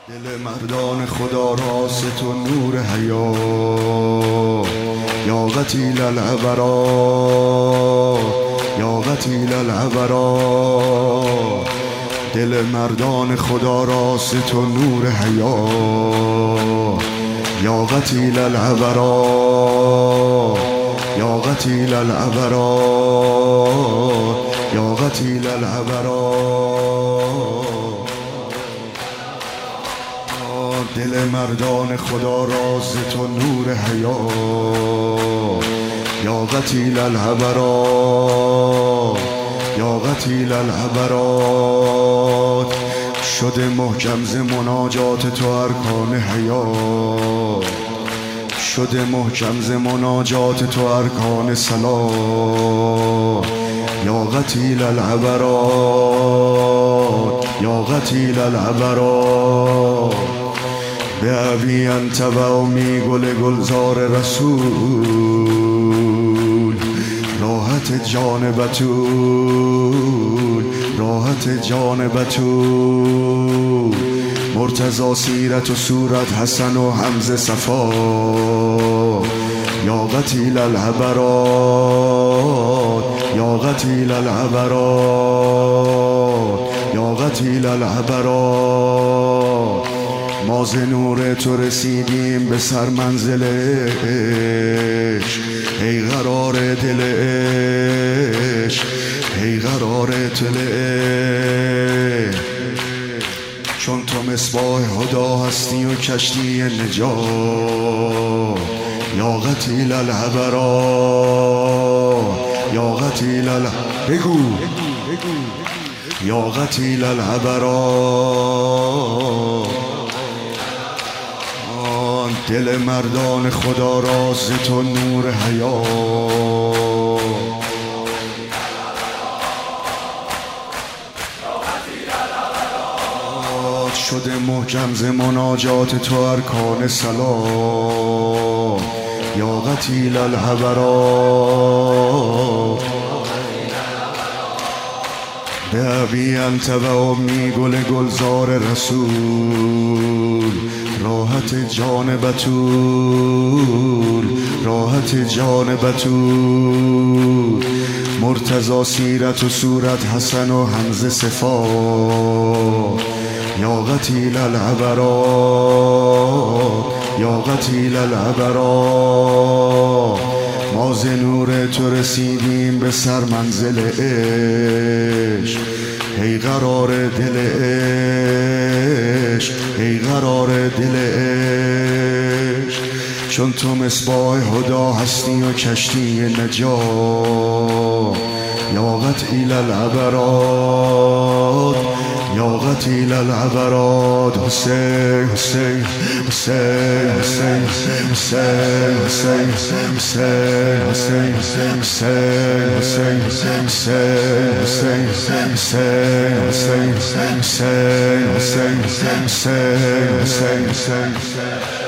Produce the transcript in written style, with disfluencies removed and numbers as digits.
دل مردان خدا راست تو نور حیا یا قتیل العبرا یا قتیل العبرا. دل مردان خدا راست تو نور حیا یا قتیل العبرا یا قتیل العبرا یا قتیل العبرا. دل مردان خدا راز تو نور حیا یا قتیل العبرا یا قتیل العبرات. شده محکم ز مناجات تو ارکان حیا شده محکم ز مناجات تو ارکان صلاة یا قتیل العبرات یا قتیل العبرات. به ابی انت و امی گل گلزار رسول راحت جان بتول راحت جان بتول. مرتضی سیرت و صورت حسن و حمزه صفا یا قتیل العبرات یا قتیل العبرات یا قتیل العبرات. ما ز نور تو رسیدیم به سر منزل عشق ای قرار دل عشق ای قرار دل عشق. چون تو مصباح هدا هستی و کشتی نجات یا قتیل العبرات یا قتیل بگو یا قتیل العبرات. دل مردان خدا راز تو نور حیا شده محکم ز مناجات تو ارکان صلاة یا قتیل العبرات. به ابی انت و امی گل گلزار رسول راحت جان بتول راحت جان بتول. مرتضی سیرت و صورت حسن و حمزه صفا یا قتیل العبرات یا قتیل العبرات. ما ز نور تو رسیدیم به سر منزل عشق ای قرار دل عشق ای قرار دل عشق. چون تو مصباح هدا هستی و کشتی نجات یا قتیل العبرات یا قتیل العبرات. حسین حسین حسین حسین حسین حسین حسین حسین حسین حسین حسین حسین حسین حسین حسین حسین حسین حسین.